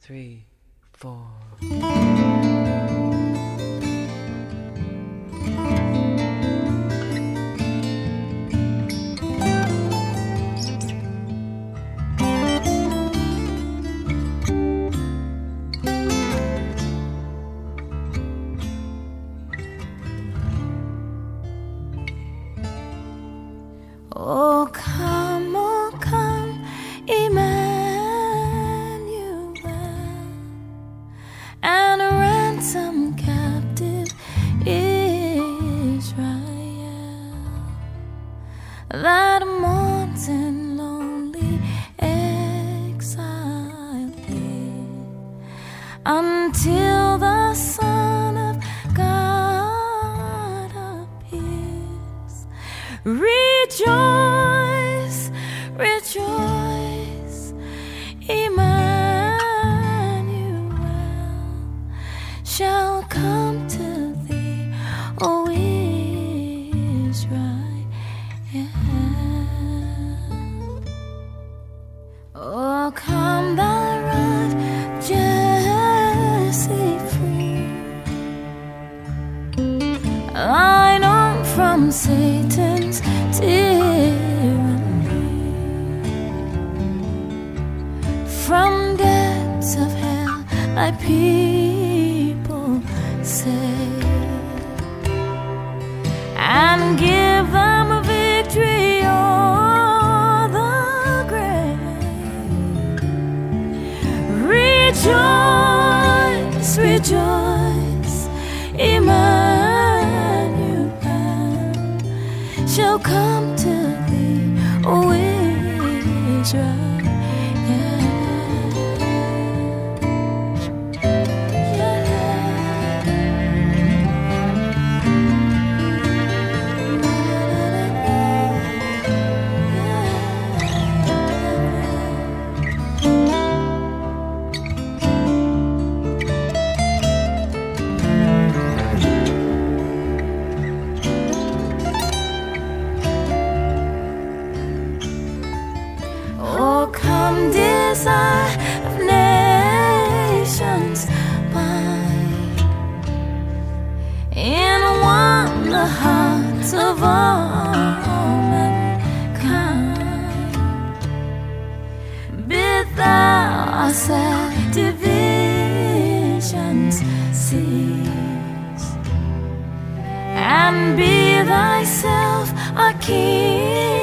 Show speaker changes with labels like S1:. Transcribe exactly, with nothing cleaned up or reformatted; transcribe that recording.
S1: three, four.
S2: Oh, come, oh, come, Emmanuel, and ransom captive Israel, that mourns in lonely exile here, until the Son of God appears. Rejoice, rejoice, Emmanuel shall come to thee, O Israel. Oh, come thou root Jesse free, thine own from Satan's tyranny, from depths of hell thy people save, and give them a victory o'er the grave. Rejoice, rejoice, Emmanuel shall come to thee, O Israel. Oh, come, desire of nations mine, in one the hearts of all mankind. Bid thou our sad divisions cease, and be thyself our King.